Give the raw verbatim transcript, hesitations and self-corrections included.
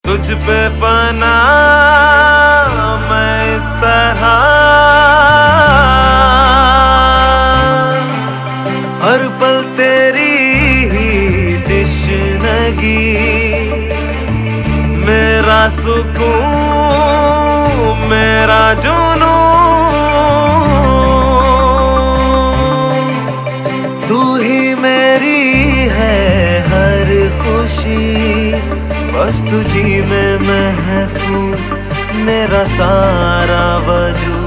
तुझ पे फना मैं इस तरह, हर पल तेरी ही तश्नगी, मेरा सुकून मेरा जुनून, तू ही मेरी है हर खुशी, बस तुझी में महफूज मेरा सारा वजूद।